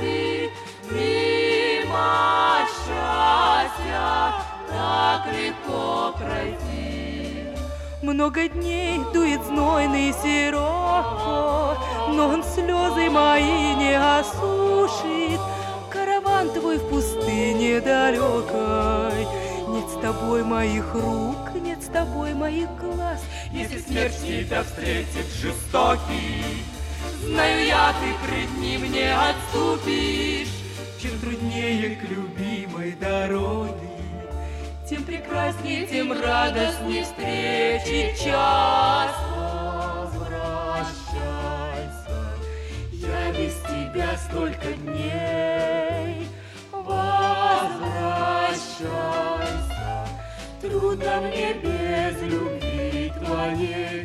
пройти, мимо счастья так легко пройти. Много дней дует знойный сироко, но он слезы мои не осушит. Караван твой в пустыне далекой, нет с тобой моих рук, нет с тобой моих глаз. Если смерть тебя встретит жестокий, знаю я, ты пред ним не отступишь. Чем труднее к любимой дороге, тем прекрасней, тем радостней встречи час. Возвращайся, я без тебя столько дней. Возвращайся, трудно мне без любви твоей.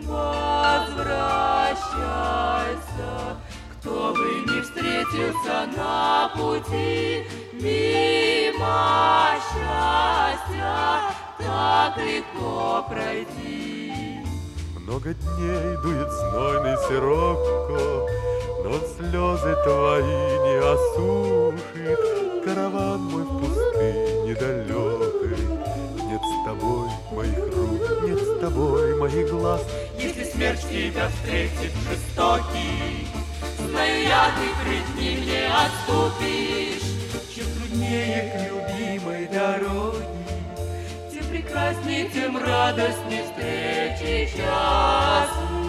Возвращайся, кто бы ни встретился на пути, мимо счастья так легко пройти. Много дней дует знойный сироко, но слезы твои не осушит. Караван мой в пустыне далекой, нет с тобой моих рук, нет с тобой моих глаз. Если смерть тебя встретит жестокий, знаю я, ты пред ним не отступишь. чем труднее к любимой дороге, Тем прекрасней, тем радостней встречи час.